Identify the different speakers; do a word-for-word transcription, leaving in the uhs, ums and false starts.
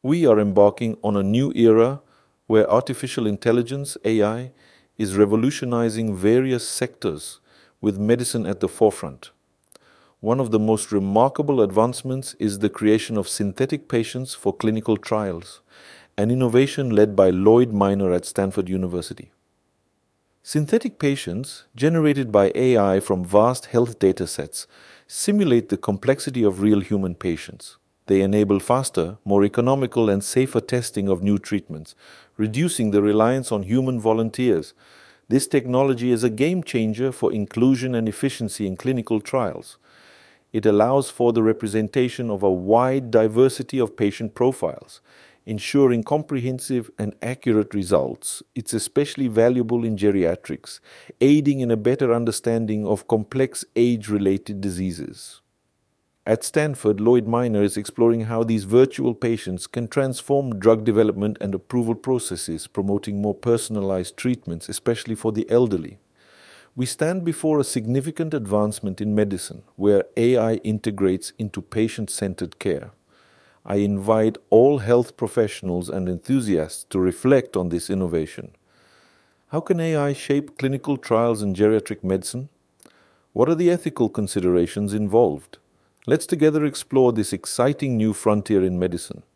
Speaker 1: We are embarking on a new era where artificial intelligence, A I, is revolutionizing various sectors with medicine at the forefront. One of the most remarkable advancements is the creation of synthetic patients for clinical trials, an innovation led by Lloyd Minor at Stanford University. Synthetic patients, generated by A I from vast health datasets, simulate the complexity of real human patients. They enable faster, more economical and safer testing of new treatments, reducing the reliance on human volunteers. This technology is a game changer for inclusion and efficiency in clinical trials. It allows for the representation of a wide diversity of patient profiles, ensuring comprehensive and accurate results. It's especially valuable in geriatrics, aiding in a better understanding of complex age-related diseases. At Stanford, Lloyd Minor is exploring how these virtual patients can transform drug development and approval processes, promoting more personalized treatments, especially for the elderly. We stand before a significant advancement in medicine, where A I integrates into patient-centered care. I invite all health professionals and enthusiasts to reflect on this innovation. How can A I shape clinical trials in geriatric medicine? What are the ethical considerations involved? Let's together explore this exciting new frontier in medicine.